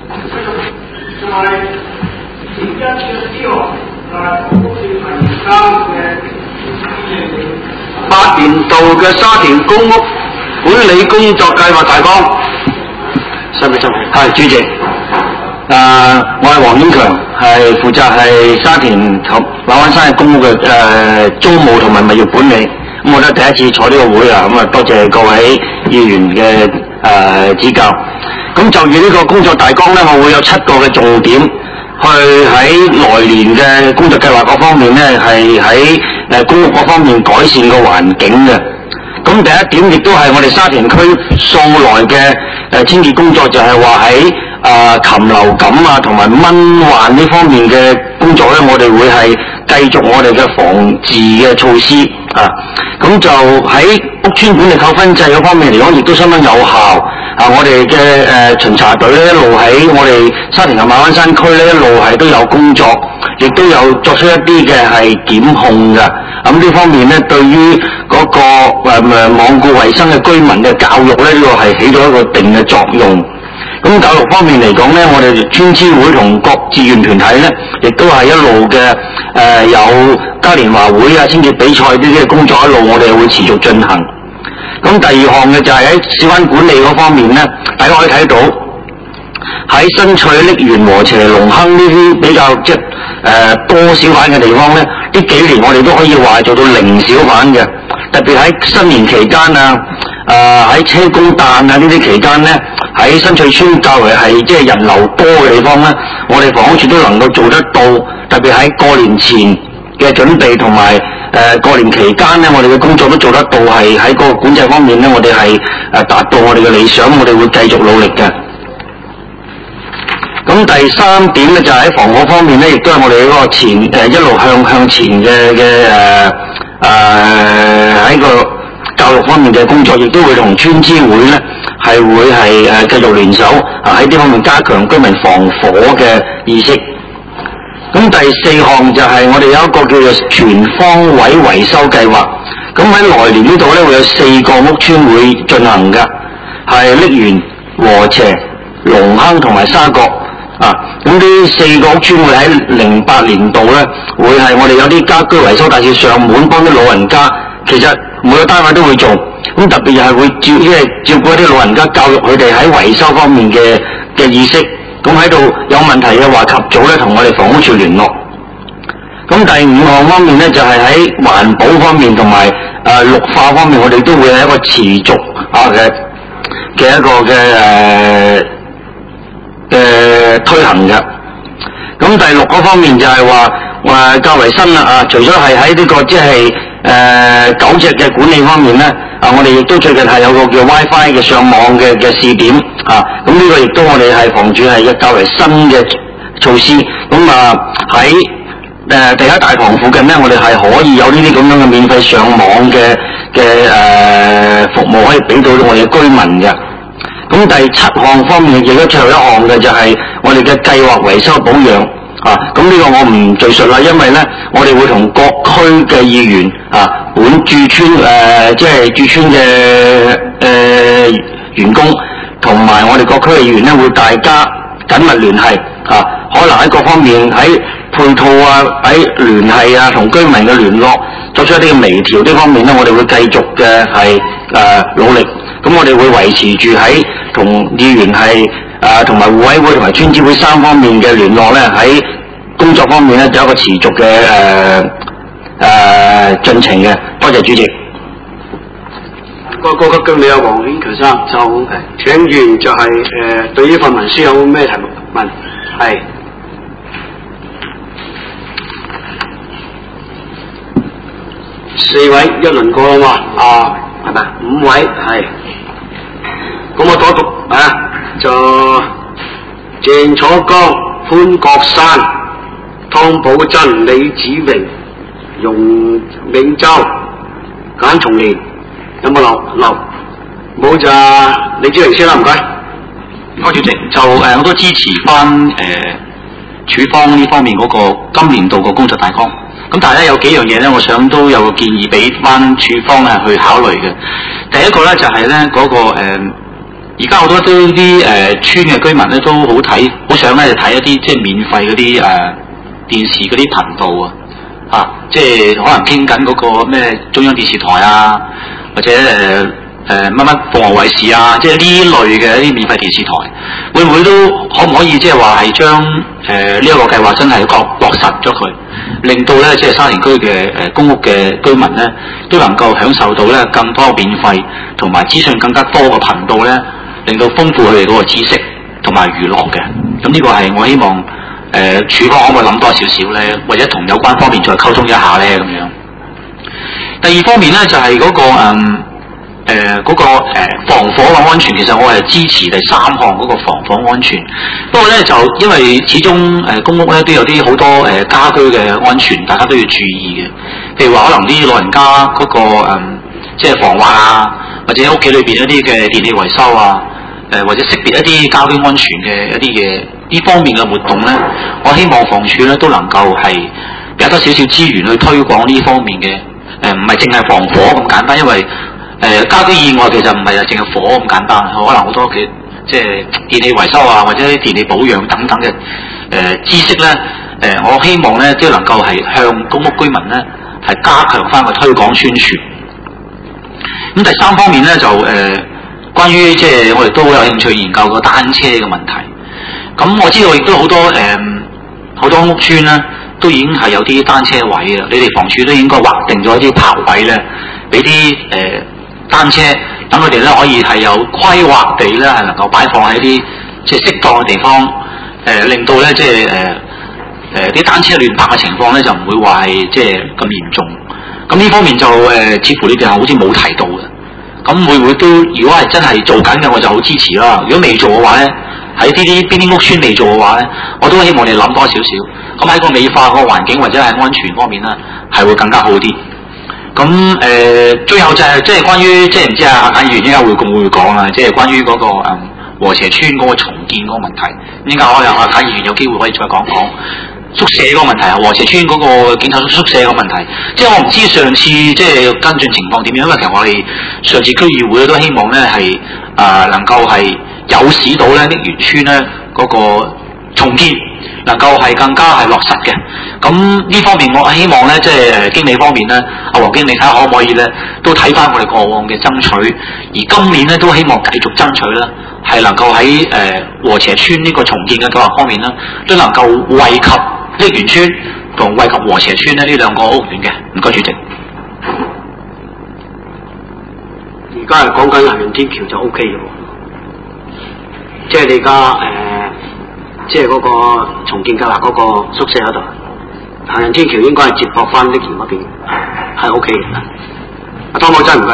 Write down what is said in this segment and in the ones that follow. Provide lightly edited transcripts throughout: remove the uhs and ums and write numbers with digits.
8年度嘅沙田公屋管理工作計劃大綱，係主席。我係黃英強，係負責係沙田馬灣山嘅公屋嘅租務同埋物業管理。咁我都第一次坐呢個會啊，咁啊多謝各位議員嘅指教。咁就以呢個工作大綱咧，我會有7個嘅重點，去喺來年嘅工作計劃嗰方面咧，係喺公屋嗰方面改善個環境嘅。咁第一點亦都係我哋沙田區素來嘅清潔工作，就係話喺禽流感啊同埋蚊患呢方面嘅工作咧，我哋會係繼續我哋嘅防治嘅措施啊。咁就喺屋邨管理扣分制嗰方面嚟講，亦都相當有效。我哋嘅巡查隊咧一路喺我哋沙田嘅馬灣山區咧一路係都有工作，亦都有作出一啲嘅係檢控嘅。咁呢方面咧，對於嗰個罔顧衞生嘅居民嘅教育咧，呢個係起到一個定嘅作用。咁教育方面嚟講咧，我哋村支會同各志願團體咧，亦都係一路嘅有嘉年華會啊、清潔比賽呢啲嘅工作一路，我哋會持續進行。咁第二項嘅就係喺小販管理嗰方面咧，大家可以睇到喺新翠、瀝源、禾輋、龍坑呢啲比較多小販嘅地方咧，呢幾年我哋都可以話做到零小販嘅。特別喺新年期間啊，喺車公誕啊呢啲期間咧，喺新翠村較為係即係人流多嘅地方咧，我哋房屋處都能夠做得到。特別喺過年前嘅準備同埋過年期間咧，我哋嘅工作都做得到，係喺個管制方面咧，我哋係達到我哋嘅理想，我哋會繼續努力嘅。咁第3點咧就係喺防火方面咧，亦都係我哋嗰個一路向前嘅喺個教育方面嘅工作，亦都會同村支會咧係會係繼續聯手喺呢方面加強居民防火嘅意識。咁第4項就係我哋有一個叫做全方位維修計劃。咁喺來年呢度咧會有4個屋邨會進行㗎，係瀝源、禾輋、龍坑同埋沙角。咁呢4個屋邨會喺08年度咧，會係我哋有啲家居維修大廈上門幫啲老人家，其實每個單位都會做。咁特別係會照顧一啲老人家，教育佢哋喺維修方面嘅意識。咁喺度有問題嘅話，及早咧同我哋房屋處聯絡。咁第5項方面咧，就係喺環保方面同埋綠化方面，我哋都會係一個持續嘅一個嘅推行嘅。咁第6個方面就係話較為新啦除咗係喺呢個即係狗隻嘅管理方面咧，我哋亦都最近係有個叫 WiFi 嘅上網嘅試點咁呢個亦都我哋係房署係較為新嘅措施。咁喺第一大堂附近咧，我哋係可以有呢啲咁樣嘅免費上網嘅服務可以俾到我哋嘅居民嘅。咁第7項方面亦都最後一項嘅就係我哋嘅計劃維修保養咁呢個我唔敘述啦，因為咧我哋會同各區嘅議員本駐村即係駐村嘅員工同埋我哋各區嘅議員咧，會大家緊密聯繫可能喺各方面喺配套喺聯繫同居民嘅聯絡作出一啲嘅微調呢方面咧，我哋會繼續嘅係努力。咁我哋會維持住喺同議員係同埋互委會同埋村支會3方面嘅聯絡咧，喺工作方面咧就有一個持續嘅進程嘅。多謝主席。 個經理黃顯強生就請願就係對呢份文書有咩題目問？係4位一輪過啦嘛？係咪？5位係。咁我讀就鄭楚江、潘國山、湯寶珍、李子榮、容永洲、簡松年，有冇留？冇就李子榮先啦，唔該。 主席，就我都支持翻署方呢方面嗰個今年度個工作大綱。咁但係咧有幾樣嘢咧，我想都有個建議俾翻署方去考慮嘅。第一個咧就係咧嗰個而家好多都啲村嘅居民咧都好睇，好想咧睇一啲即係免費嗰啲電視嗰啲頻道啊，即係可能傾緊嗰個咩中央電視台啊，或者乜乜鳳凰衛視啊，即係呢類嘅一啲免費電視台，會唔會都可唔可以即係話係將呢一個計劃真係落實咗佢，令到咧即係沙田區嘅公屋嘅居民咧都能夠享受到咧更多免費同埋資訊更加多嘅頻道咧，令到豐富佢哋嗰個知識同埋娛樂嘅。咁呢個係我希望署方可唔可以諗多少少咧，或者同有關方面再溝通一下咧咁樣。第二方面咧就係嗰個防火嘅安全，其實我係支持第3項嗰個防火安全。不過咧就因為始終公屋咧都有啲好多家居嘅安全，大家都要注意嘅。譬如話可能啲老人家嗰個即係防滑啊，或者屋企裏邊一啲嘅電器維修啊，或者識別一啲家居安全嘅一啲嘅呢方面嘅活動咧，我希望房署咧都能夠係俾多少少資源去推廣呢方面嘅，唔係淨係防火咁簡單，因為家居意外其實唔係淨係火咁簡單，可能好多嘅即係電器維修啊，或者電器保養等等嘅知識咧，我希望咧都能夠係向公屋居民咧係加強翻個推廣宣傳。咁第3方面咧就關於即係我哋都好有興趣研究個單車嘅問題。咁我知道亦都好多屋邨咧都已經係有啲單車位啦，你哋房署都應該劃定咗一啲泊位咧，俾啲單車，等佢哋咧可以係有規劃地咧係能夠擺放喺啲即係適當嘅地方，令到咧即係啲單車亂泊嘅情況咧就唔會話係即係咁嚴重。咁呢方面就似乎你哋係好似冇提到嘅。咁會唔會都如果係真係做緊嘅，我就好支持啦。如果未做嘅話咧，喺邊啲屋邨未做嘅話咧，我都希望你諗多少少。咁喺個美化個環境或者係安全方面咧，係會更加好啲。咁最後就係即係關於即係唔知阿簡議員應該會講啦，即係關於嗰個禾輋邨嗰個重建嗰個問題。應該可能阿簡議員有機會可以再講講宿舍嗰個問題啊，禾輋邨嗰個警察宿舍個問題。即係我唔知上次即係跟進情況點樣，因為其實我哋上次區議會都希望咧係能夠係有使到咧瀝源邨咧嗰個重建能夠係更加係落實嘅。咁呢方面我希望咧即係經理方面咧，阿黃經理睇下可唔可以咧都睇翻我哋過往嘅爭取，而今年咧都希望繼續爭取啦，係能夠喺禾輋邨呢個重建嘅計劃方面咧，都能夠惠及瀝源邨同惠及禾輋邨咧呢兩個屋苑嘅。唔該主席。 而家係講緊行人天橋就 O K 嘅喎，即係你而家即係嗰個重建計劃嗰個宿舍嗰度，行人天橋應該係接駁翻瀝源嗰邊，係 O K 嘅。阿湯寶珍唔該。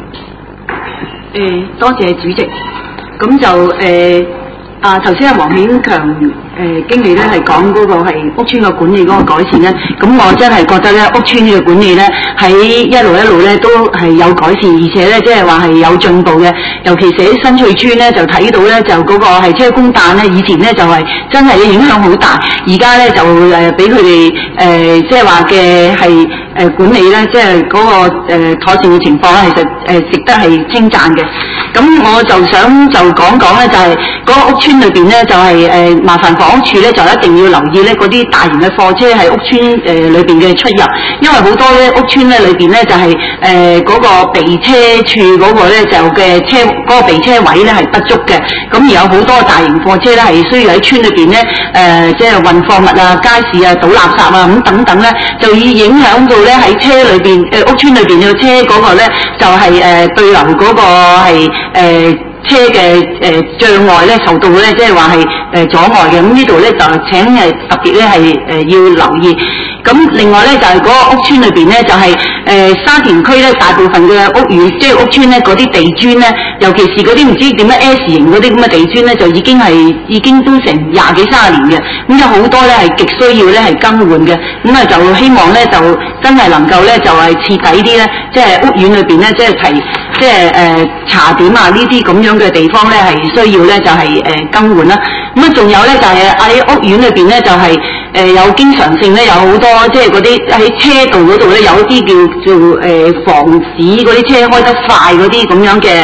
多謝主席。咁就頭先阿黃顯強經理咧係講嗰個係屋邨嘅管理嗰個改善咧，咁我真係覺得咧屋邨嘅管理咧喺一路咧都係有改善，而且咧即係話係有進步嘅。尤其是喺新翠邨咧就睇到咧就嗰個係車公誕咧，以前咧就係真係影響好大，而家咧就俾佢哋即係話嘅係管理咧，即係嗰個妥善嘅情況咧，其實值得係稱讚嘅。咁我就想就講講咧，就係嗰個屋邨裏邊咧，就係麻煩房屋署咧，就一定要留意咧嗰啲大型嘅貨車喺屋邨裏邊嘅出入，因為好多咧屋邨咧裏邊咧就係嗰個備車處嗰個咧就嘅車嗰個備車位咧係不足嘅，咁而有好多大型貨車咧係需要喺邨裏邊咧即係運貨物啊、街市啊、倒垃圾啊咁等等咧，就已影響到咧喺車裏邊屋邨裏邊嘅車嗰個咧就係對流嗰個係車嘅障礙咧受到咧即係話係阻礙嘅，咁呢度咧就請特別咧係要留意。咁另外咧就係嗰個屋邨裏邊咧就係沙田區咧大部分嘅屋苑即係屋邨咧嗰啲地磚咧，尤其是嗰啲唔知點解 S 型嗰啲咁嘅地磚咧，就已經都成20幾30年嘅，咁有好多咧係極需要咧係更換嘅，咁啊就希望咧就真係能夠咧就係徹底啲咧，即係屋苑裏邊咧即係即係茶點啊呢啲咁樣嘅地方咧係需要咧就係更換啦。咁啊仲有咧就係喺屋苑裏邊咧就係有經常性咧有好多即係嗰啲喺車道嗰度咧有一啲叫做防止嗰啲車開得快嗰啲咁樣嘅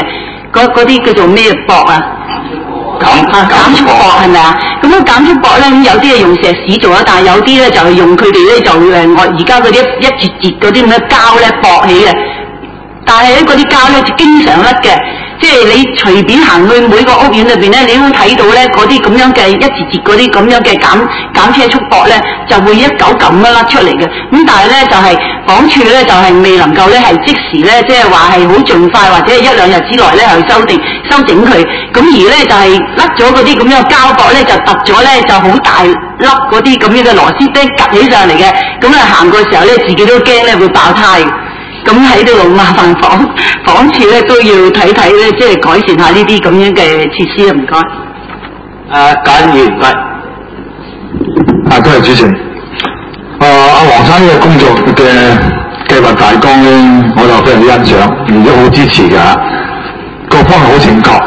嗰啲叫做咩壆啊？減速壆係咪啊？咁樣減速壆咧，咁有啲係用石屎做啊，但係有啲咧就係用佢哋咧就我而家嗰啲一節節嗰啲咁嘅膠咧駁起嘅，但係咧嗰啲膠咧就經常甩嘅。即係你隨便行去每個屋苑裏邊咧，你都會睇到咧嗰啲咁樣嘅一節節嗰啲咁樣嘅減車速壆咧，就會一嚿嚿咁樣甩出嚟嘅。咁但係咧就係房署咧就係未能夠咧係即時咧，即係話係好盡快或者一兩日之內咧去修整佢。咁而咧就係甩咗嗰啲咁樣嘅膠壆咧，就突咗咧就好大粒嗰啲咁樣嘅螺絲釘夾起上嚟嘅。咁啊行過時候咧，自己都驚咧會爆胎。咁喺度麻煩房署咧都要睇睇咧，即係改善下呢啲咁樣嘅設施啊！唔該。 簡議員， 多謝主席。阿黃生呢個工作嘅計劃大綱咧，我就非常之欣賞，而且好支持㗎。各方面好正確。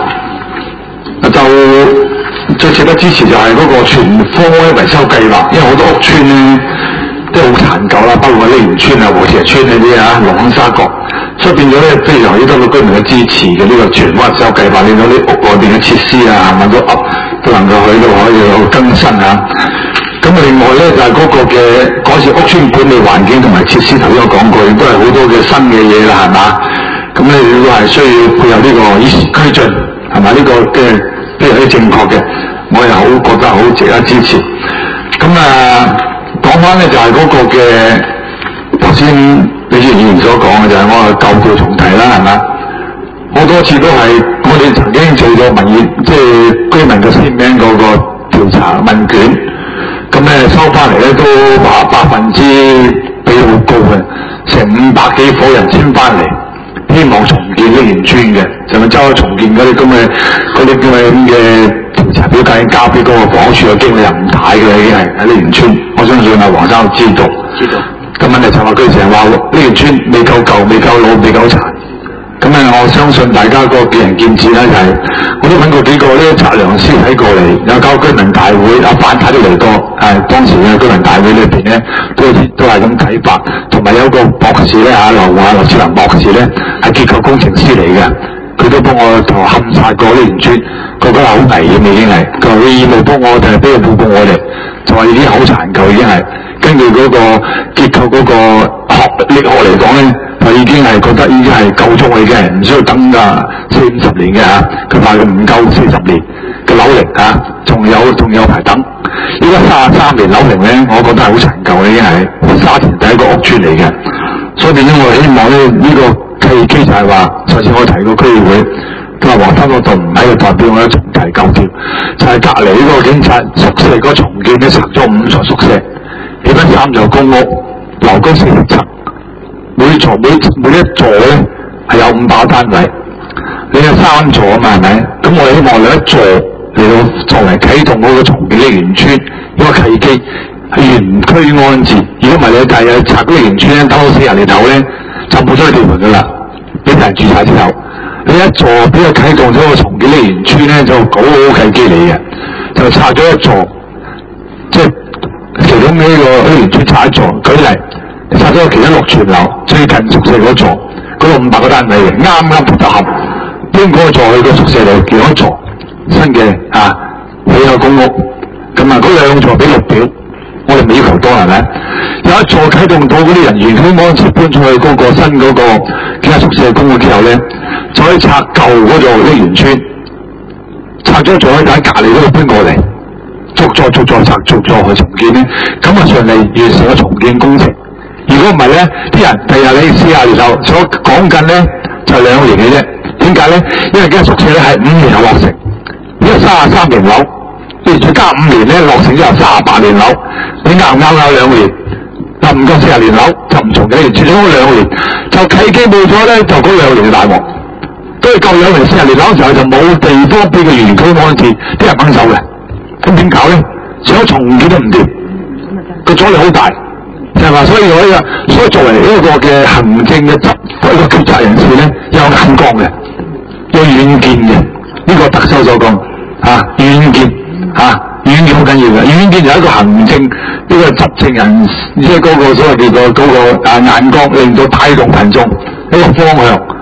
就最值得支持就係嗰個全方位維修計劃，因為好多屋邨咧都好殘舊啦，包括瀝源村啊、和諧村嗰啲啊、龍坑沙角，所以變咗咧非常之得到居民嘅支持嘅呢個全方位維修計劃，令到啲屋內邊嘅設施啊，能夠都能夠去到可以有更新啊。咁另外咧就係嗰個嘅改善屋邨管理環境同埋設施，頭先我講過，亦都係好多嘅新嘅嘢啦，係嘛？咁咧都係需要配合呢個與時俱進，係嘛？呢個嘅非常之正確嘅，我又好覺得好值得支持。咁講翻咧就係嗰個嘅頭先李議員所講嘅就係我舊調重提啦，係嘛？好多次都係我哋曾經做咗民意，即係居民嘅簽名嗰個調查問卷，咁咧收翻嚟咧都話比率好高嘅，成500幾伙人簽翻嚟，希望重建瀝源村嘅，就咪周重建嗰啲咁嘅調查表格已經交俾嗰個房屋署嘅經理人睇嘅啦，已經係喺瀝源村。我相信阿黃生都知道。咁問題就話佢成日話瀝源村未夠舊、未夠老、未夠殘。咁我相信大家個見仁見智咧，就係我都揾過幾個呢測量師睇過嚟，有搞居民大會，阿范太都嚟過，當時嘅居民大會裏邊咧都係咁睇法，同埋有個博士咧劉志林博士咧係結構工程師嚟嘅，佢都幫我同勘察過瀝源村，佢覺得好危險已經係，佢話佢義務幫我哋，俾個報告我哋，就話已經好殘舊已經係，根據嗰個結構嗰個力學嚟講咧。佢已經係覺得已經係夠鐘，已經係唔需要等㗎40-50年嘅嚇。佢話佢唔夠40年嘅樓齡嚇，仲有排等。依家33年樓齡咧，我覺得係好殘舊嘅，已經係沙田第一個屋邨嚟嘅。所以變咗我希望咧，呢個契機就係話，上次我提過區議會，佢話黃生嗰度唔喺度代表我咧重提舊調，就係隔離呢個警察宿舍嗰重建咧拆咗5座宿舍，起翻3座公屋，樓高40層。每一座咧係有500單位，你有3座啊嘛，係咪？咁我哋希望有一座嚟到作為啟動嗰個重建瀝源村一個契機，係原區安置。如果唔係你第日拆瀝源村咧，等到40年頭咧就冇咗地盤噶啦，俾人住晒之後，你一座俾佢啟動咗個重建瀝源村咧，就好契機嚟嘅，就拆咗一座，即係其中呢個瀝源村拆一座，舉例。拆咗其他6全樓，最近宿舍嗰座，嗰度500個單位嘅，啱啱就合，搬嗰個座去個宿舍度建一座新嘅起個公屋，咁嗰2座俾綠表，我哋未要求多係咪？有一座啟動到嗰啲人員佢安置搬出去嗰個新嗰個其他宿舍公屋之後咧，就可以拆舊嗰座瀝源村，拆咗座可以喺隔離嗰度搬過嚟，逐座拆，逐座去重建咧，咁順利完成個重建工程。如果唔係咧，啲人第日你40年後所講緊咧就2年嘅啫。點解咧？因為間宿舍咧係5年後落成，呢個33年樓，你再加5年咧落成之後38年樓，你啱2年，就唔夠40年樓就唔重建，住咗2年就契機冇咗咧，就嗰2年嘅大鑊。都係夠2年40年樓嘅時候就冇地方俾佢原區安置，啲人肯手嘅，咁點搞咧？想重建都唔掂，個阻力好大。就係話，所以作為一個嘅行政嘅一個決策人士咧，有眼光嘅，有遠見嘅。呢個特首所講遠見遠見好緊要嘅。遠見就係一個行政呢個執政人，即係嗰個所謂叫做嗰個眼光，令到帶動群眾一個方向。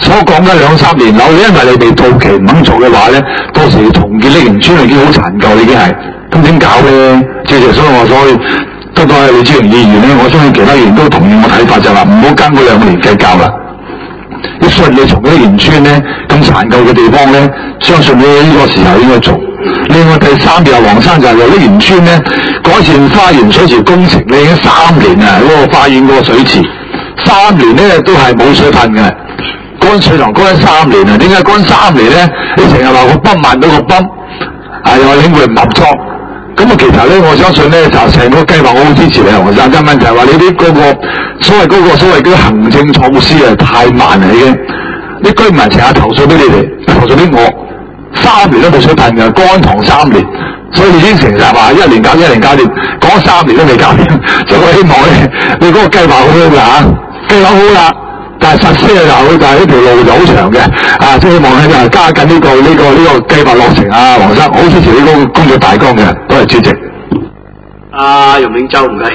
所講緊2-3年樓，因為你哋到期唔肯做嘅話咧，到時重建瀝源村已經好殘舊，已經係，咁點搞咧？所以得到係李志榮議員咧，我相信其他議員都同意我睇法，就話唔好跟嗰2年計較啦。要順利從瀝源村咧咁殘舊嘅地方咧，相信呢個時候應該做。另外第3條黃生就係瀝源村咧改善花園水池工程咧已經3年啊，嗰個花園嗰個水池3年咧都係冇水噴嘅。乾水塘乾3年啊，點解乾3年咧？你成日話個泵慢到個泵，又話領會唔合作。咁啊，其實咧，我相信咧，就成個計劃我好支持你黃生。但問題係話你啲嗰個所謂嗰啲行政措施啊，太慢啦已經。啲居民成日投訴俾你哋，投訴俾我，3年都冇水噴㗎，乾塘3年，所以你應承就係話1年搞掂，講3年都未搞掂。所以我希望咧，你嗰個計劃好㗎嚇，計劃好啦。但係實施就好，但係呢條路就好長嘅，即係希望咧就加緊呢個計劃落成啊，黃生，好支持呢個工作大綱嘅，多謝主席。 容永洲唔該。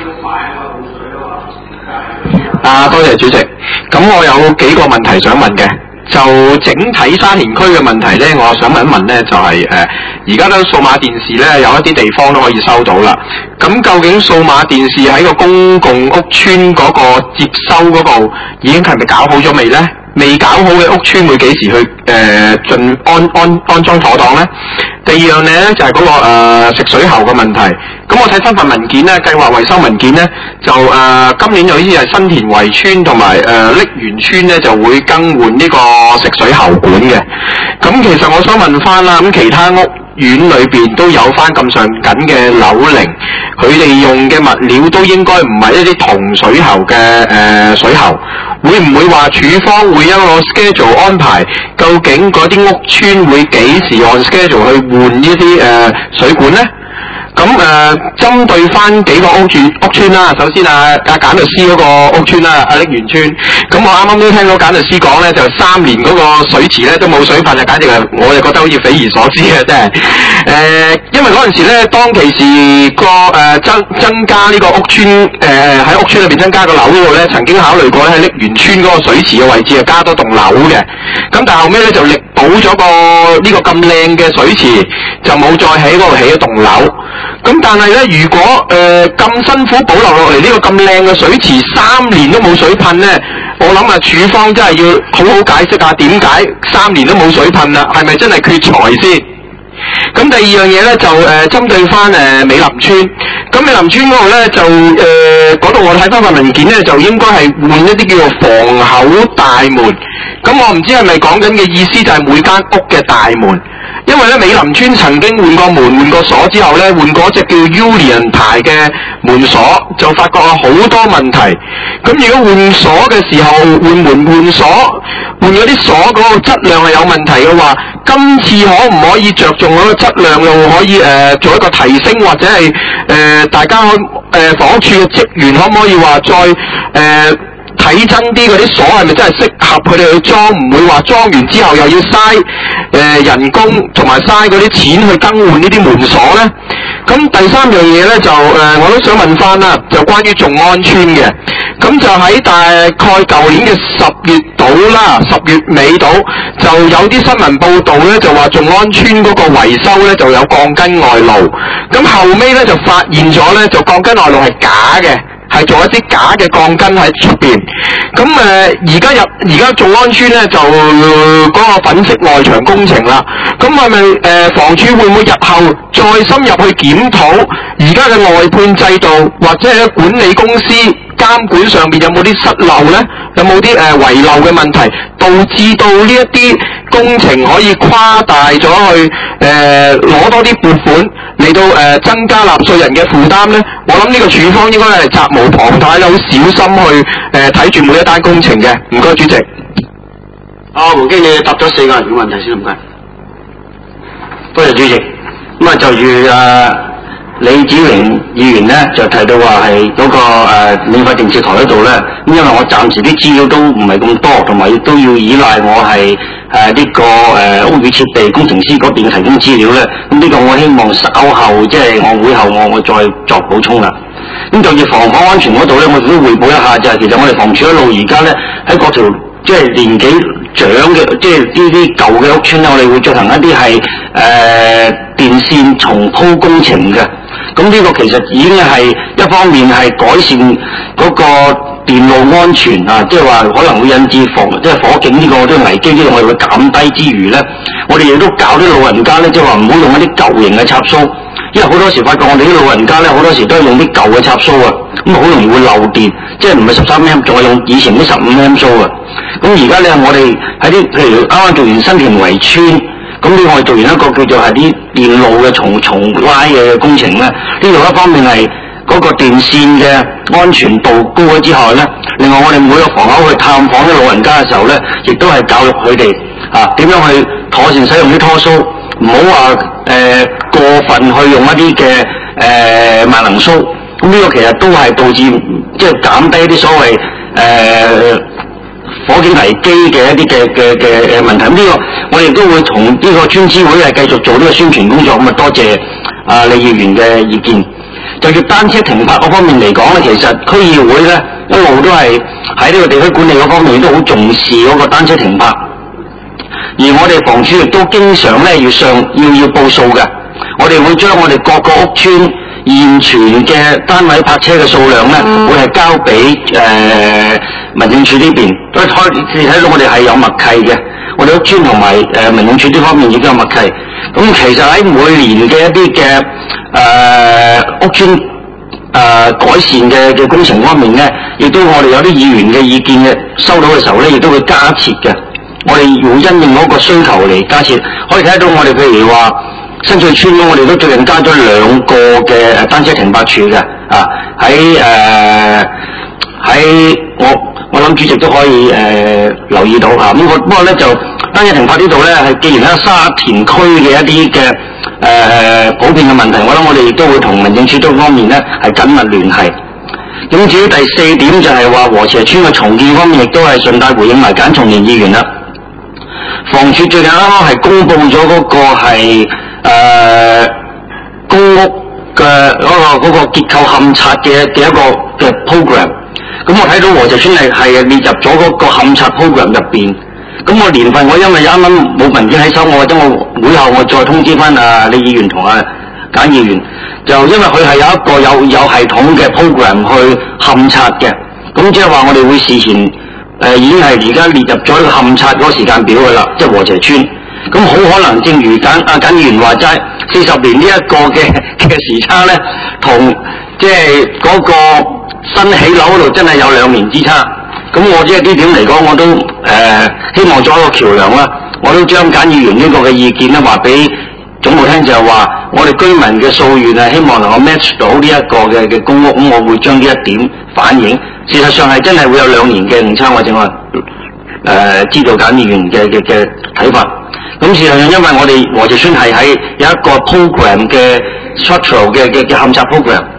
多謝主席。咁我有幾個問題想問嘅，就整體沙田區嘅問題咧，我想問一問咧，就係而家都數碼電視咧有一啲地方都可以收到啦。咁究竟數碼電視喺個公共屋邨嗰個接收嗰度已經係咪搞好咗未咧？未搞好嘅屋邨會幾時去盡安裝妥當咧？第二樣嘢咧就係嗰個食水喉嘅問題。咁我睇翻份文件咧，計劃維修文件咧，就今年就好似係新田圍村同埋瀝源村咧就會更換呢個食水喉管嘅。咁其實我想問翻啦，咁其他屋苑裏邊都有翻咁上緊嘅樓齡，佢哋用嘅物料都應該唔係一啲銅水喉嘅水喉，會唔會話署方會一個 schedule 安排？究竟嗰啲屋邨會幾時按 schedule 去換呢啲水管呢？咁針對翻幾個屋邨啦，首先簡律師嗰個屋邨啦，瀝源村，咁我啱啱都聽到簡律師講咧，就3年嗰個水池咧都冇水噴啊，簡直係我就覺得好似匪夷所思嘅，真係因為嗰陣時咧，當其時個增加呢個屋邨喺屋邨裏邊增加個樓嗰度咧，曾經考慮過咧喺瀝源村嗰個水池嘅位置加多棟樓嘅，咁但係後尾咧就力保咗呢個咁靚嘅水池，就冇再喺嗰度起一棟樓。咁但係咧，如果咁辛苦保留落嚟呢個咁靚嘅水池3年都冇水噴咧，我諗署方真係要好好解釋下點解3年都冇水噴啦，係咪真係缺財先？咁第二樣嘢咧就針對翻美林村，咁美林村嗰度咧就嗰度我睇翻份文件咧就應該係換一啲叫做防口大門，咁我唔知係咪講緊嘅意思就係每間屋嘅大門。因為咧美林村曾經換過門換過鎖之後咧，換過隻叫 Union 牌嘅門鎖，就發覺有好多問題。咁如果換鎖嘅時候換門換鎖，換嗰啲鎖嗰個質量係有問題嘅話，今次可唔可以着重嗰個質量又可以做一個提升，或者係大家房屋處嘅職員可唔可以話再睇真啲嗰啲鎖係咪真係適合佢哋去裝，唔會話裝完之後又要嘥人工同埋嘥嗰啲錢去更換呢啲門鎖咧？咁第三樣嘢咧就我都想問翻啦，就關於眾安村嘅，咁就喺大概舊年嘅10月到啦，10月尾到就有啲新聞報導咧，就話眾安村嗰個維修咧就有鋼筋外露，咁後尾咧就發現咗咧，就鋼筋外露係假嘅。係做一啲假嘅鋼筋喺出邊，咁而家眾安村咧就嗰個粉飾外牆工程啦，咁係咪房署會唔會日後再深入去檢討而家嘅外判制度，或者係管理公司監管上面有冇啲失漏咧？有冇啲遺漏嘅問題，導致到呢一啲工程可以誇大咗去攞多啲撥款嚟到增加納稅人嘅負擔咧？我諗呢個署方應該係責無旁貸，好小心去睇住每一單工程嘅。唔該，主席。 黃經理答咗4個人嘅問題先，唔該。 多謝主席。咁就如李子榮議員咧就提到話係嗰個免費電視台嗰度咧，咁因為我暫時啲資料都唔係咁多，同埋亦都要依賴我係呢個屋宇設備工程師嗰邊提供資料咧，咁呢個我希望稍後即係我會後我再作補充啦。咁就住防火安全嗰度咧，我哋都彙報一下，就係其實我哋房署一路而家咧喺嗰條即係年紀長嘅，即係呢啲舊嘅屋邨咧，我哋會進行一啲係電線重鋪工程嘅。咁呢個其實已經係一方面係改善嗰個電路安全啊，即係話可能會引致即係火警呢個危機，呢個我哋會減低之餘咧，我哋亦都教啲老人家咧，即係話唔好用一啲舊型嘅插蘇，因為好多時發覺我哋啲老人家咧，好多時都係用啲舊嘅插蘇啊，咁好容易會漏電，即係唔係13M，仲係用以前啲15M 蘇啊。咁而家咧，我哋喺啲譬如啱啱做完新田圍村。咁呢，我哋做完一個叫做係啲電路嘅重拉嘅工程咧，呢度一方面係嗰個電線嘅安全度高咗之後咧，另外我哋每個房口去探訪啲老人家嘅時候咧，亦都係教育佢哋點樣去妥善使用啲拖蘇，唔好話過分去用一啲嘅萬能蘇。咁呢個其實都係導致即係減低一啲所謂火警危機嘅一啲嘅問題。咁呢個我哋都會同呢個村支會係繼續做呢個宣傳工作。咁啊，多謝李議員嘅意見。就住單車停泊嗰方面嚟講咧，其實區議會咧一路都係喺呢個地區管理嗰方面都好重視嗰個單車停泊。而我哋房署亦都經常咧要報數嘅。我哋會將我哋各個屋邨現存嘅單位泊車嘅數量咧，會係交俾民政處呢邊。你睇到我哋係有默契嘅，我哋屋邨同埋民政處呢方面亦都有默契。咁其實喺每年嘅一啲嘅屋邨改善嘅工程方面咧，亦都我哋有啲議員嘅意見嘅收到嘅時候咧，亦都會加設嘅。我哋會因應嗰個需求嚟加設。可以睇到我哋譬如話新翠邨我哋都最近加咗2個嘅單車停泊處嘅喺我諗主席都可以留意到嚇。咁不過咧就單車停泊呢度咧係既然喺沙田區嘅一啲嘅普遍嘅問題，我諗我哋亦都會同民政處方面咧係緊密聯繫。咁至於第4點就係話禾輋邨嘅重建方面，亦都係順帶回應埋簡松年議員啦。房署最近啱啱係公布咗嗰個係公屋嘅嗰個結構勘察嘅一個嘅 program。咁我睇到禾輋邨係列入咗嗰個勘察 program 入邊。咁我年份我因為啱啱冇文件喺手，我會後我再通知翻李議員同簡議員，就因為佢係有一個有系統嘅 program 去勘察嘅。咁即係話我哋會事前已經係而家列入咗呢個勘察嗰個時間表㗎啦，即係禾輋邨。咁好可能正如簡議員話齋，40年呢一個嘅時差咧，同即係嗰個新起樓嗰度真係有2年之差。咁我即係呢點嚟講，我都希望做一個橋梁啦。我都將簡議員呢個嘅意見咧話俾總務聽，就係話我哋居民嘅訴願係希望能夠 match 到呢一個嘅公屋。咁我會將呢一點反映。事實上係真係會有2年嘅誤差，我正話知道簡議員嘅睇法。咁事實上因為我哋禾輋邨係喺有一個 program 嘅 structural 嘅勘察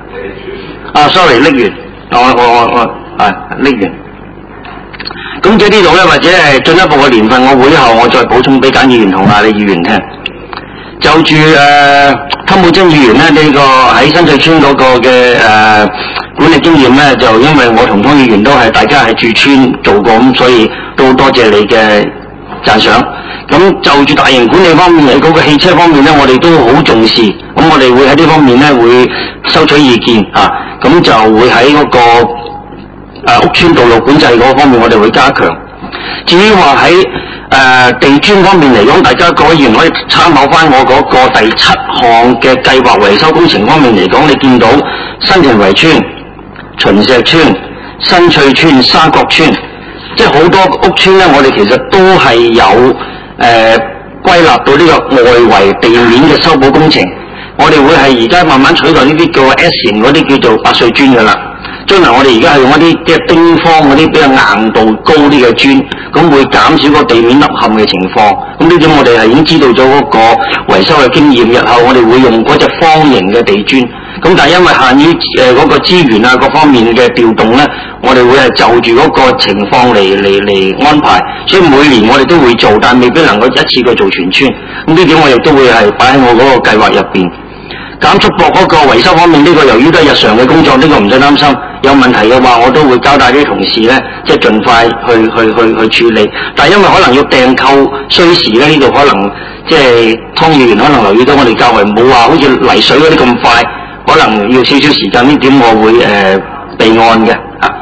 program。sorry 拎完，我拎完。咁即係呢度咧，或者係進一步嘅年份，我會後我再補充俾簡議員同李議員聽。就住湯寶珍議員咧呢個喺新翠邨嗰個嘅管理經驗咧，就因為我同湯議員都係大家係駐村做過，咁所以都多謝你嘅讚賞。咁就住大型管理方面，嗰個汽車方面咧，我哋都好重視。咁我哋會喺呢方面咧會收取意見咁就會喺嗰個屋邨道路管制嗰方面，我哋會加強。至於話喺地磚方面嚟講，大家各位議員可以參考翻我嗰個第7項嘅計劃維修工程方面嚟講，你見到新田圍邨、秦石邨、新翠邨、沙角邨，即係好多屋邨咧，我哋其實都係有歸納到呢個外圍地面嘅修補工程。我哋會係而家慢慢取代呢啲叫 S 型嗰啲叫做百歲磚㗎啦。將來我哋而家係用一啲即係丁方嗰啲比較硬度高啲嘅磚，咁會減少個地面凹陷嘅情況。咁呢點我哋係已經知道咗嗰個維修嘅經驗，日後我哋會用嗰隻方形嘅地磚。咁但係因為限於嗰個資源各方面嘅調動咧，我哋會係就住嗰個情況嚟安排。所以每年我哋都會做，但未必能夠一次過做全村。咁呢點我亦都會係擺喺我嗰個計劃入邊。減速駁嗰個維修方面，呢個由於都係日常嘅工作，呢個唔使擔心。 有問題嘅話，我都會交代啲同事咧，即係盡快去處理。但係因為可能要訂購需時咧，呢度可能即係湯議員可能留意到我哋較為冇話好似泥水嗰啲咁快，可能要少少時間。呢點我會備案嘅。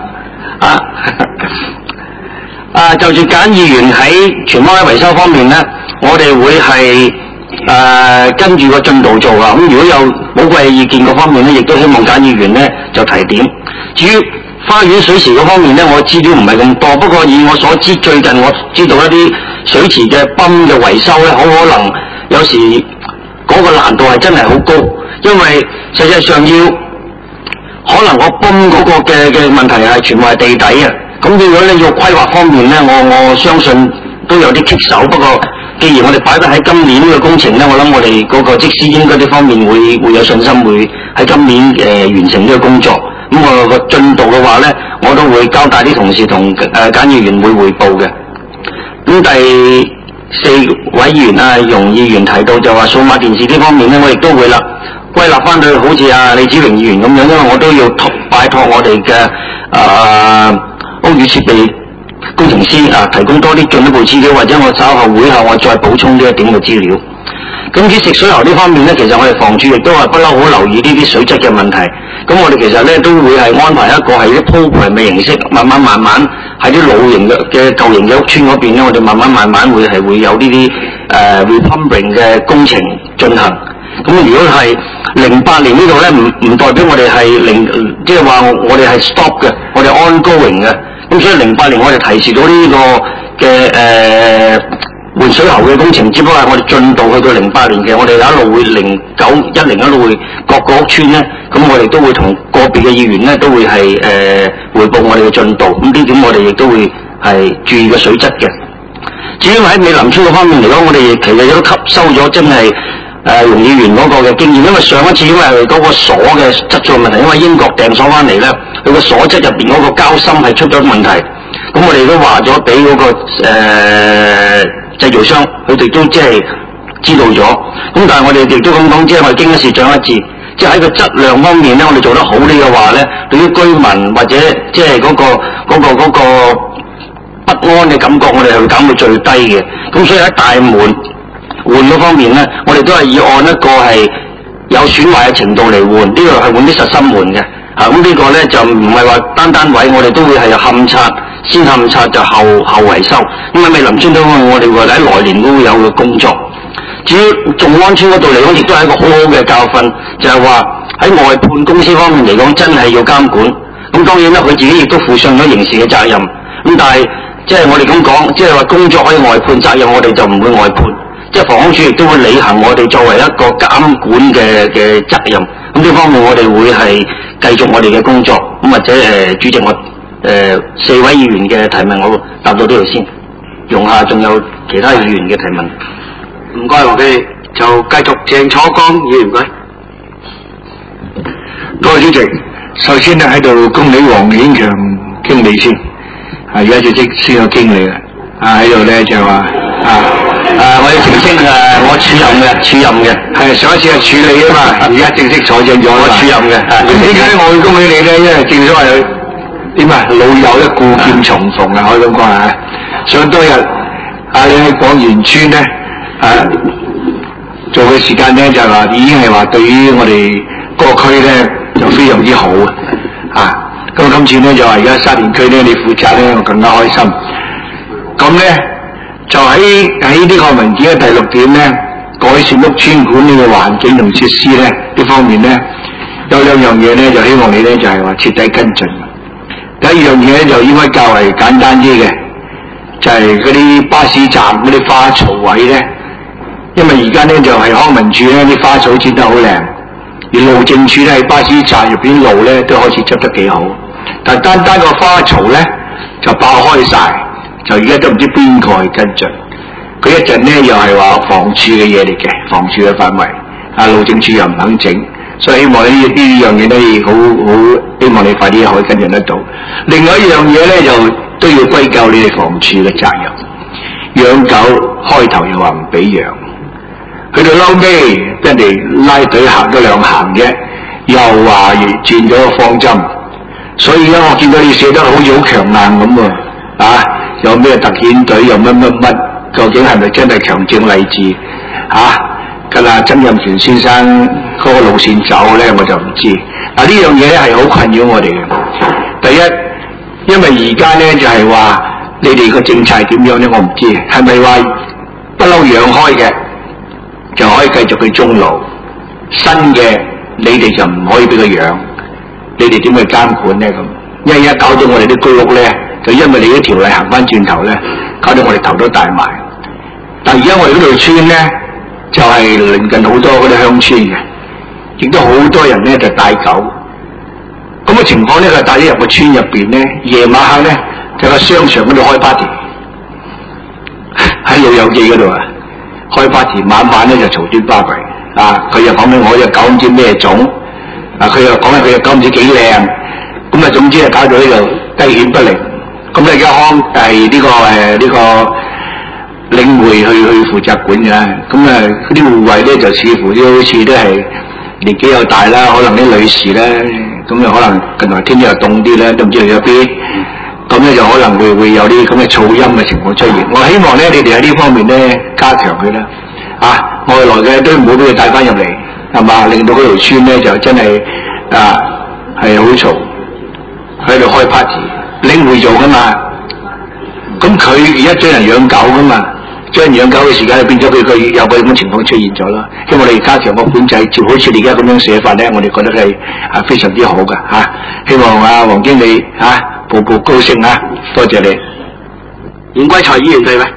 就住簡議員喺荃灣維修方面咧，我哋會係跟住個進度做啊。咁如果有寶貴意見嗰方面咧，亦都希望簡議員咧就提點。至於花園水池嗰方面咧，我資料唔係咁多，不過以我所知，最近我知道一啲水池嘅泵嘅維修咧，好可能有時嗰個難度係真係好高，因為實際上要可能我泵嗰個嘅問題係全部係地底啊。咁如果你要規劃方面咧，我相信都有啲棘手。不過既然我哋擺得喺今年呢個工程咧，我諗我哋嗰個則師應該呢方面會有信心，會喺今年完成呢個工作。咁我個進度嘅話咧，我都會交代啲同事同簡議員會匯報嘅。咁第4位議員啊，容議員提到就話數碼電視呢方面咧，我亦都會啦，歸納翻去好似李子榮議員咁樣，因為我都要拜託我哋嘅屋宇設備工程師提供多啲進一步資料，或者我稍後會後我再補充呢一點嘅資料。咁喺食水喉呢方面咧，其實我哋房署亦都係不嬲好留意呢啲水質嘅問題。咁我哋其實咧都會係安排一個係啲鋪排嘅形式，慢慢喺啲老型嘅舊型嘅屋邨嗰邊咧，我哋慢慢會有呢啲repumping 嘅工程進行。咁如果係08年呢度咧，唔代表我哋係即係話我哋係 stop 嘅，我哋 ongoing 嘅。咁所以08年我哋提示到呢個嘅換水喉嘅工程，只不過係我哋進度去到08年嘅，我哋一路會0910一路會各個屋邨咧，咁我哋都會同個別嘅議員咧都會係匯報我哋嘅進度。咁呢點我哋亦都會係注意個水質嘅。至於喺美林村嗰方面嚟講，我哋其實亦都吸收咗真係容議員嗰個嘅經驗，因為上一次因為嗰個鎖嘅質素問題，因為英國訂鎖翻嚟咧，佢個鎖質入邊嗰個膠芯係出咗問題，咁我哋都話咗俾嗰個製造商，佢哋都即係知道咗。咁但係我哋亦都咁講，即係我哋經一事長一智，即係喺個質量方面咧，我哋做得好啲嘅話咧，對於居民或者即係嗰個不安嘅感覺，我哋係會減到最低嘅。咁所以喺大門換嗰方面咧，我哋都係以按一個係有損壞嘅程度嚟換，呢個係換啲實心門嘅。咁呢個咧就唔係話單位，我哋都會係勘察，先勘察就後維修。咁喺美林村都我哋會喺來年都會有嘅工作。至於眾安村嗰度嚟講，亦都係一個好好嘅教訓，就係話喺外判公司方面嚟講，真係要監管。咁當然啦，佢自己亦都負上咗刑事嘅責任。咁但係即係我哋咁講，即係話工作可以外判，責任我哋就唔會外判。即係房屋署亦都會履行我哋作為一個監管嘅責任。咁呢方面我哋會係繼續我哋嘅工作。咁或者主席我4位議員嘅提問，我答到呢度先。容下仲有其他議員嘅提問。 唔該，我哋就繼續鄭楚光議員，唔該。 多謝主席。首先咧喺度恭喜黃顯強經理先，而家就即先有經理啦。喺度咧就話我要澄清我署任嘅， 係上一次係處理啊嘛，而家正式坐正咗。 我署任嘅。 點解我會恭喜你咧？因為正所謂點啊，老友一故劍重逢啊，可以咁講啊。想當日你喺廣源村咧做嘅時間咧，就話已經係話對於我哋個區咧就非常之好啊。咁今次咧就話而家沙田區咧你負責咧，我更加開心。咁咧就喺呢個文件嘅第6點咧，改善屋邨管理嘅環境同設施咧呢方面咧，有2樣嘢咧，就希望你咧就係話徹底跟進。第一樣嘢咧就應該較為簡單啲嘅，就係嗰啲巴士站嗰啲花槽位咧，因為而家咧就係康文署咧啲花草剪得好靚，而路政署咧喺巴士站入邊路咧都開始執得幾好，但單個花槽咧就爆開晒，就而家都唔知邊個去跟進。佢一陣咧又係話房署嘅嘢嚟嘅，房署嘅範圍，路政署又唔肯整，所以希望呢樣嘢咧好希望你快啲可以跟進得到。另外一樣嘢咧就都要歸咎你哋房署嘅責任。養狗開頭又話唔俾養，去到嬲尾俾人哋拉隊行咗2行啫，又話轉咗個方針。 所以咧，我見到你寫得好似好強硬咁喎，啊，有咩特遣隊，又乜乜乜，究竟係咪真係強正勵志？跟阿曾蔭權先生嗰個路線走咧，我就唔知。嗱，呢樣嘢咧係好困擾我哋嘅。第一，因為而家咧就係話你哋個政策係點樣咧，我唔知，係咪話不嬲養開嘅就可以繼續去終老，新嘅你哋就唔可以俾佢養？你哋點去監管咧？咁一搞到我哋啲居屋咧，就因為你啲條例行翻轉頭咧，搞到我哋頭都大埋。但而家我哋嗰條村咧，就係鄰近好多嗰啲鄉村嘅，亦都好多人咧就帶狗。咁嘅情況咧，就帶咗入個村入邊咧，夜晚黑咧就個商場嗰度開 party， 喺老友記嗰度啊，開 party， 晚晚咧就嘈端巴閉。佢又講俾我隻狗唔知咩種。佢又講佢隻狗唔知幾靚，咁總之搞到呢度雞犬不寧。咁咧而家係呢個領會去負責管嘅。咁嗰啲護衛咧就似乎好似都係年紀又大啦，可能啲女士咧，咁可能近來天氣又凍啲咧，都唔知去咗邊。咁咧就可能會有啲咁嘅噪音嘅情況出現。我希望咧你哋喺呢方面咧加強佢啦。外來嘅都唔好俾佢帶翻入嚟。係嘛？令到嗰條村咧就真係係好嘈，喺度開 party， 領會做噶嘛。咁佢而家將人養狗噶嘛，將人養狗嘅時間就變咗佢有個咁嘅情況出現咗啦。因為我哋加強個管制，就好似你而家咁樣寫法咧，我哋覺得係非常之好噶嚇。希望黃經理步步高升啊！多謝你。 袁貴才議員對咩？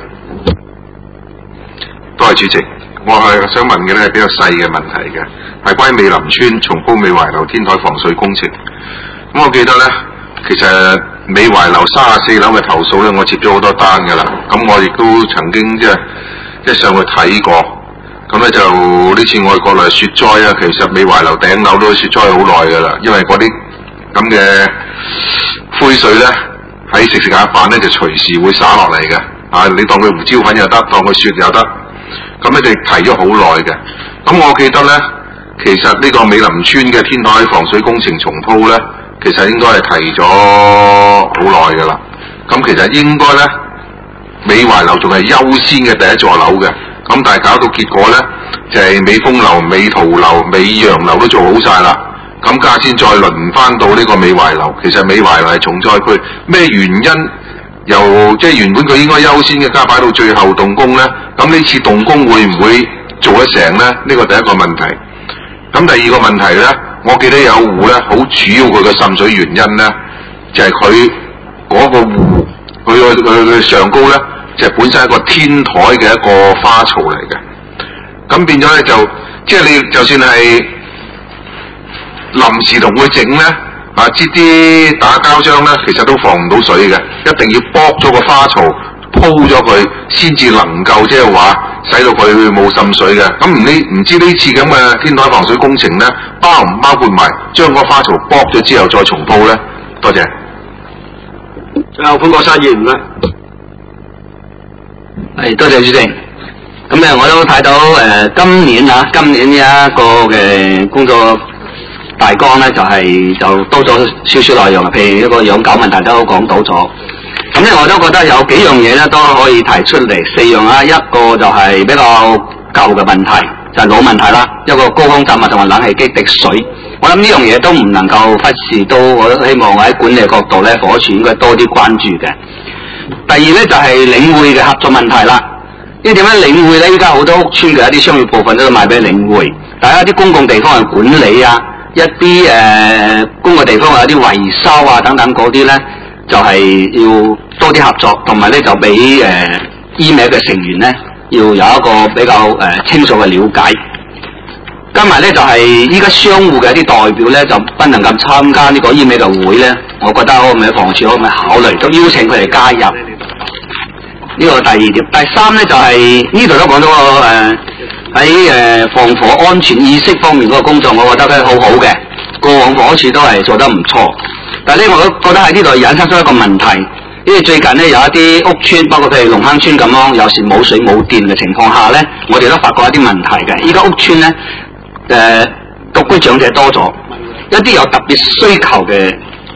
多謝主席。我係想問嘅咧係比較細嘅問題嘅，係關於美林村重鋪美懷樓天台防水工程。咁我記得咧，其實美懷樓34樓嘅投訴咧，我接咗好多單㗎啦。咁我亦都曾經即係上去睇過。咁咧就呢次外國嚟雪災啊，其實美懷樓頂樓都雪災好耐㗎啦，因為嗰啲咁嘅灰水咧喺食下飯咧就隨時會灑落嚟嘅。你當佢胡椒粉又得，當佢雪又得。咁你哋提咗好耐嘅，咁我記得咧，其實呢個美林村嘅天台防水工程重鋪咧，其實應該係提咗好耐噶啦。咁其實應該咧，美懷樓仲係優先嘅第一座樓嘅，咁但係搞到結果咧，就係美豐樓、美圖樓、美洋樓都做好晒啦，咁家先再輪翻到呢個美懷樓。其實美懷樓係重災區，咩原因？即係原本佢應該優先嘅，加擺到最後動工咧。咁呢次動工會唔會做得成咧？呢個第一個問題。咁第二個問題咧，我記得有戶咧，好主要佢嘅滲水原因咧，就係佢嗰個戶，佢上高咧，就係本身係一個天台嘅一個花槽嚟嘅。咁變咗咧就，即係你就算係臨時同佢整咧。擠啲打膠漿咧，其實都防唔到水嘅，一定要剝咗個花槽，鋪咗佢，先至能夠即係話使到佢冇滲水嘅。咁唔知呢次咁嘅天台防水工程咧，包唔包括埋將個花槽剝咗之後再重鋪咧？多謝。 最後潘國山議員啦。 多謝主席。咁我都睇到今年呢一個嘅工作大綱咧就多咗少少內容，譬如一個養狗問題都講到咗。咁咧我都覺得有幾樣嘢咧都可以提出嚟，4樣啦。一個就係比較舊嘅問題，就係老問題啦。一個高空雜物同埋冷氣機滴水，我諗呢樣嘢都唔能夠忽視，我都希望喺管理角度咧，房屋署應該多啲關注嘅。第二咧就係領匯嘅合作問題啦。因為點樣領匯咧？依家好多屋邨嘅一啲商業部分都賣俾領匯，大家啲公共地方嘅管理啊。一啲公共地方有啲維修啊等等嗰啲咧，就係要多啲合作，同埋咧就俾email嘅成員咧要有一個比較清楚嘅了解。加埋咧就係依家商戶嘅一啲代表咧就不能夠參加呢個email嘅會咧，我覺得可唔可以房署可唔可以考慮都邀請佢哋加入？呢個第二點。第三咧就係呢度都講到個喺防火安全意識方面嗰個工作，我覺得咧好好嘅。過往房署都係做得唔錯，但係咧我都覺得喺呢度引申出一個問題，因為最近咧有一啲屋邨，包括譬如龍坑村咁樣，有時冇水冇電嘅情況下咧，我哋都發覺一啲問題嘅。依家屋邨咧獨居長者多咗，一啲有特別需求嘅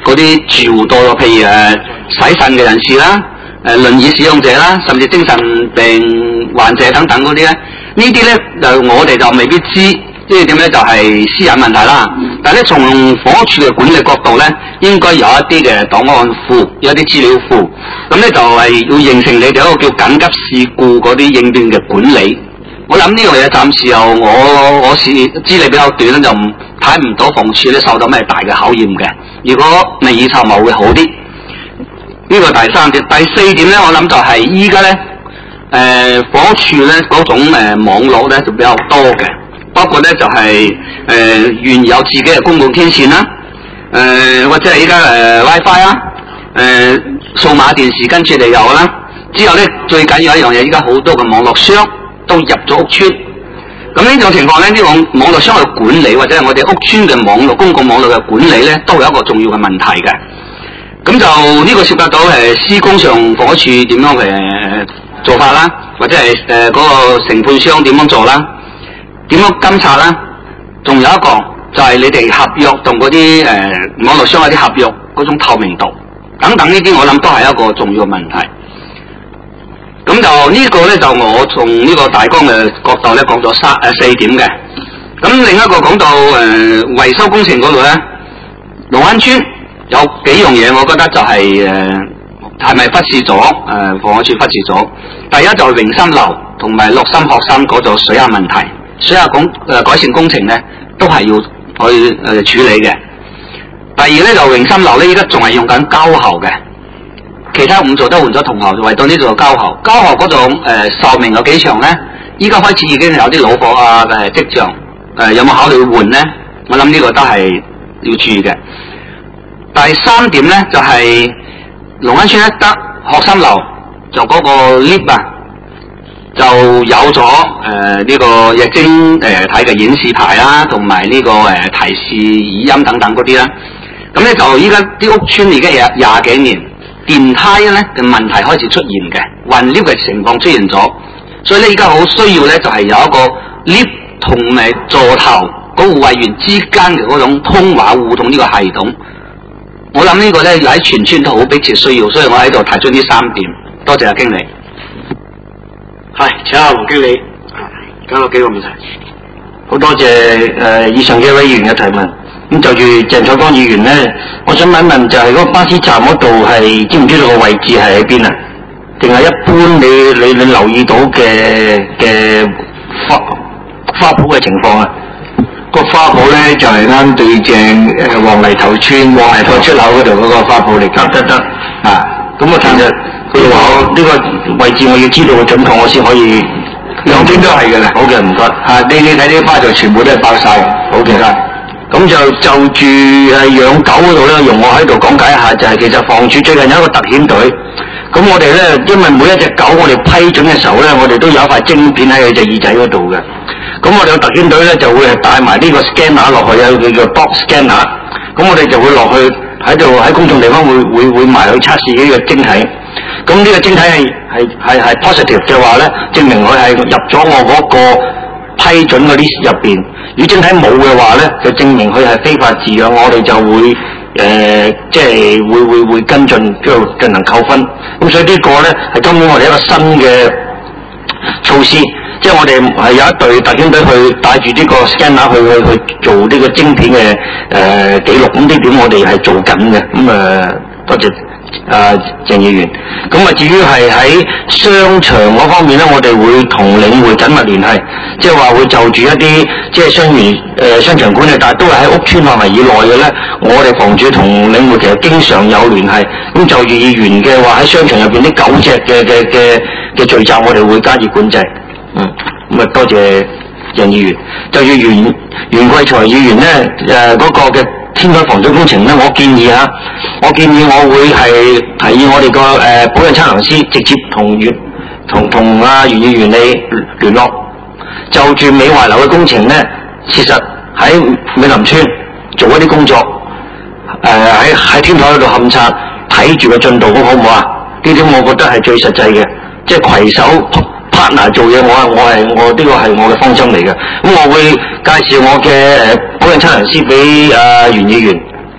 嗰啲住戶多咗，譬如洗腎嘅人士啦、輪椅使用者啦，甚至精神病患者等等嗰啲咧，呢啲咧就我哋就未必知，即係點咧就係私隱問題啦。但係咧從房屋署嘅管理角度咧，應該有一啲嘅檔案庫，有一啲資料庫，咁咧就係要形成你哋一個叫緊急事故嗰啲應變嘅管理。我諗呢樣嘢暫時又我資歷比較短咧，就睇唔到房署咧受到咩大嘅考驗嘅。如果未雨綢繆會好啲。呢個第三點，第四點咧，我諗就係依家咧，房署咧嗰種網絡咧就比較多嘅，包括咧就係原有自己嘅公共天線啦，或者係依家WiFi 啦，數碼電視跟住嚟有啦。之後咧最緊要一樣嘢，依家好多嘅網絡商都入咗屋邨。咁呢種情況咧，呢個網絡商嘅管理或者係我哋屋邨嘅網絡公共網絡嘅管理咧，都有一個重要嘅問題嘅。咁就呢個涉及到施工上房屋署點樣做法啦，或者係嗰個承判商點樣做啦，點樣監察啦，仲有一個就係你哋合約同嗰啲網絡商嗰啲合約嗰種透明度等等呢啲，我諗都係一個重要嘅問題。咁就呢個咧就我從呢個大綱嘅角度咧講咗四點嘅。咁另一個講到維修工程嗰度咧，龍灣村有幾樣嘢，我覺得就係咪忽視咗？房屋署忽視咗。第一就係榮心樓同埋樂心學生嗰度水壓問題，水壓改善工程咧都係要去處理嘅。第二咧就榮心樓咧，依家仲係用緊膠喉嘅，其他五座都換咗銅喉，唯獨呢座膠喉。膠喉嗰種壽命有幾長咧？依家開始已經有啲老火啊跡象，有冇考慮換咧？我諗呢個都係要注意嘅。第三點咧就係龍灣村一德學生樓就嗰個 lift 啊，就有咗呢個液晶體嘅顯示牌啦，同埋呢個提示語音等等嗰啲啦。咁咧就依家啲屋邨已經有20幾年，電梯咧嘅問題開始出現嘅，混 lift 嘅情況出現咗，所以咧依家好需要咧就係有一個 lift 同埋座頭嗰護衛員之間嘅嗰種通話互動呢個系統。我諗呢個咧喺全村都好迫切需要，所以我喺度提出呢3點。多謝阿經理。 係，請阿黃經理交落幾個問題。 好多謝以上幾位議員嘅提問。咁就住鄭彩光議員咧，我想問一問，就係嗰個巴士站嗰度係知唔知道個位置係喺邊啊？定係一般你留意到嘅花圃嘅情況啊？個花圃咧就係啱對正黃泥頭村黃泥頭出口嗰度嗰個花圃嚟㗎，得啊！咁我其實佢話我呢個位置我要知道個準確，我先可以兩邊都係嘅啦。好嘅，唔該。你睇啲花就全部都係爆晒。好嘅啦。咁就住養狗嗰度咧，容我喺度講解一下，就係其實房署最近有一個特遣隊。咁我哋咧，因為每一隻狗我哋批准嘅時候咧，我哋都有一塊晶片喺佢隻耳仔嗰度嘅。咁我哋個特遣隊咧就會係帶埋呢個 scanner 落去，有叫做 dog scanner。咁我哋就會落去喺度喺公眾地方會埋去測試呢個晶體。咁呢個晶體係 positive 嘅話咧，證明佢係入咗我嗰個批准嗰 list 入邊。如果晶體冇嘅話咧，就證明佢係非法飼養，我哋就會即係會跟進進行扣分。咁所以呢個咧係根本我哋一個新嘅措施。即係我哋係有一隊特遣隊去帶住呢個 scanner 去做呢個晶片嘅記錄，咁呢點我哋係做緊嘅。咁多謝鄭議員。咁至於係喺商場嗰方面咧，我哋會同領匯緊密聯繫，即係話會就住一啲即係商場管理，但係都係喺屋邨範圍以內嘅咧，我哋房署同領匯其實經常有聯繫。咁就住議員嘅話喺商場入邊啲狗隻嘅聚集，我哋會加以管制。咁多謝鄭議員。就要袁貴才議員咧，嗰個嘅天台防水工程咧，我建議我會係提議我哋個保養測量師直接同阿袁議員你聯絡，就住美華樓嘅工程咧，事實喺美林村做一啲工作，喺天台嗰度勘察，睇住個進度，好唔好啊？呢啲我覺得係最實際嘅，即係攜手partner 做嘢，我呢個係我嘅方針嚟嘅。咁我會介紹我嘅保養測量師俾袁議員，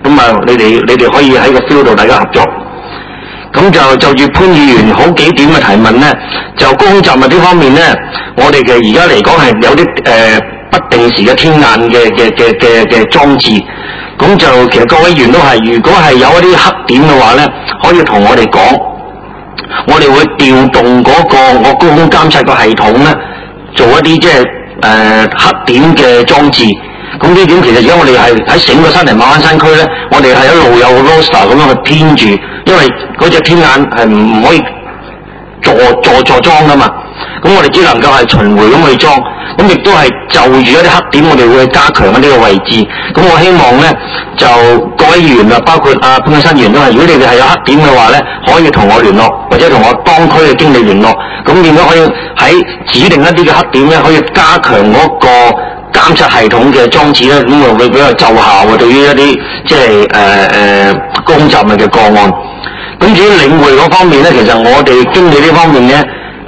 咁啊，你哋可以喺個 field 度大家合作。咁就住潘議員好幾點嘅提問咧，就高空雜物呢方面咧，我哋嘅而家嚟講係有啲不定時嘅天眼嘅裝置。咁就其實各位議員都係，如果係有一啲黑點嘅話咧，可以同我哋講，我哋會調動我高空監察個系統咧，做一啲即係黑點嘅裝置。咁呢點其實而家我哋係喺整個山泥馬灣山區咧，我哋係一路有個 roster 咁樣去編住，因為嗰隻天眼係唔可以坐裝噶嘛，咁我哋只能夠係巡迴咁去裝，咁亦都係就住一啲黑點，我哋會加強一啲嘅位置。咁我希望咧，就各位議員啊，包括潘永新議員都係，如果你哋係有黑點嘅話咧，可以同我聯絡，或者同我當區嘅經理聯絡，咁變咗可以喺指定一啲嘅黑點咧，可以加強嗰個監察系統嘅裝置咧，咁啊會比較奏效嘅，對於一啲即係高空雜物嘅個案。咁至於領匯嗰方面咧，其實我哋經理呢方面咧，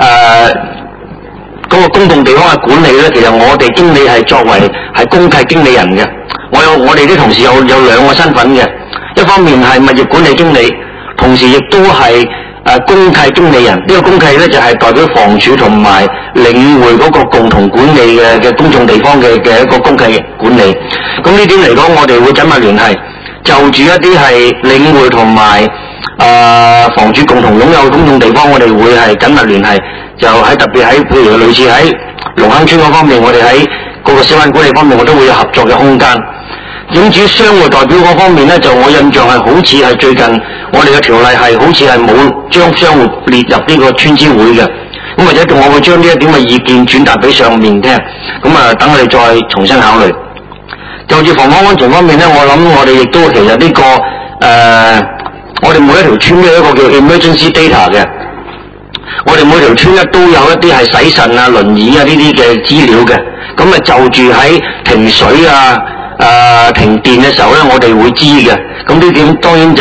嗰個公共地方嘅管理咧，其實我哋經理係作為係公契經理人嘅。我哋啲同事有兩個身份嘅，一方面係物業管理經理，同時亦都係公契經理人。呢個公契咧就係代表房署同埋領匯嗰個共同管理嘅公眾地方嘅一個公契管理。咁呢點嚟講，我哋會緊密聯繫，就住一啲係領匯同埋房署共同擁有公眾地方，我哋會係緊密聯繫，就喺特別喺譬如類似喺龍坑村嗰方面，我哋喺各個小販管理方面，我都會有合作嘅空間。咁至於商戶代表嗰方面咧，就我印象係好似係最近我哋嘅條例係好似係冇將商戶列入呢個村支會嘅，咁或者我會將呢一點嘅意見轉達俾上面聽，咁等我哋再重新考慮。就住房屋安全方面咧，我諗我哋亦都其實呢個我哋每一條村都有一個叫 emergency data 嘅，我哋每條村咧都有一啲係洗腎啊、輪椅啊呢啲嘅資料嘅，咁就住喺停水停電嘅時候咧，我哋會知嘅。咁呢點當然就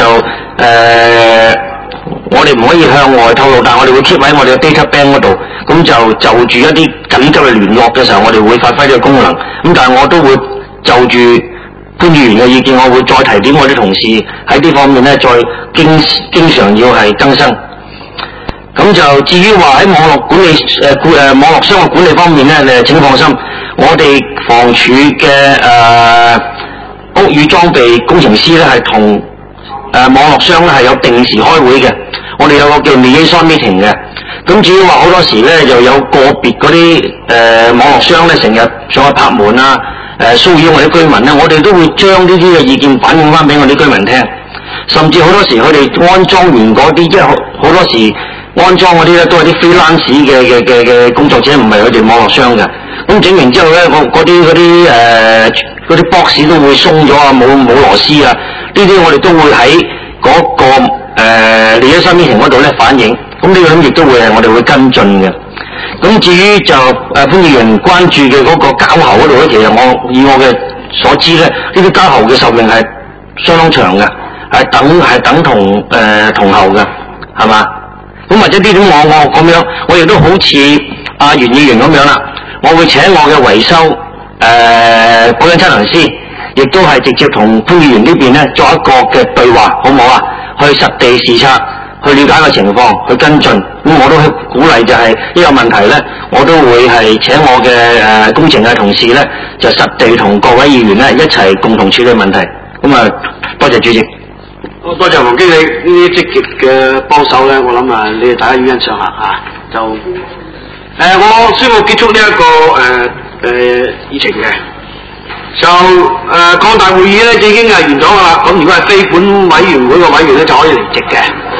我哋唔可以向外透露，但係我哋會 keep 喺我哋嘅 data bank 嗰度。咁就住一啲緊急嘅聯絡嘅時候，我哋會發揮呢個功能。咁但係我都會就住潘議員嘅意見，我會再提點我啲同事喺呢方面咧，再經常要係更新。咁就至於話喺網絡管理網絡商嘅管理方面咧，請放心，我哋房署嘅屋宇裝備工程師咧係同網絡商咧係有定時開會嘅，我哋有個叫 liaison meeting 嘅。咁至於話好多時咧，又有個別嗰啲網絡商咧成日上去拍門啊，騷擾我哋居民咧，我哋都會將呢啲嘅意見反映翻俾我哋居民聽。甚至好多時佢哋安裝完嗰啲，即係好多時安裝嗰啲咧都係啲 freelance 嘅工作者，唔係佢哋網絡商嘅。咁整完之後咧，嗰啲 box 都會鬆咗啊，冇螺絲啊，呢啲我哋都會喺嗰個liaison meeting嗰度咧反映。咁呢個亦都會係我哋會跟進嘅。咁至於就潘議員關注嘅嗰個膠喉嗰度咧，其實以我嘅所知咧，呢啲膠喉嘅壽命係相當長嘅，係等同銅喉嘅，係嘛？咁或者呢點我咁樣，我亦都好似袁議員咁樣啦，我會請我嘅維修保養測量師，亦都係直接同潘議員呢邊咧作一個嘅對話，好唔好啊？去實地視察，去了解個情況，去跟進。咁我都鼓勵就係呢個問題咧，我都會係請我嘅工程嘅同事咧，就實地同各位議員咧一齊共同處理問題。咁多謝主席。 多謝黃經理呢啲積極嘅幫手咧，我諗你哋大家要欣賞下就我宣布結束呢一個議程嘅。就擴大會議咧已經係完咗㗎啦。咁如果係非本委員會嘅委員咧就可以離席嘅。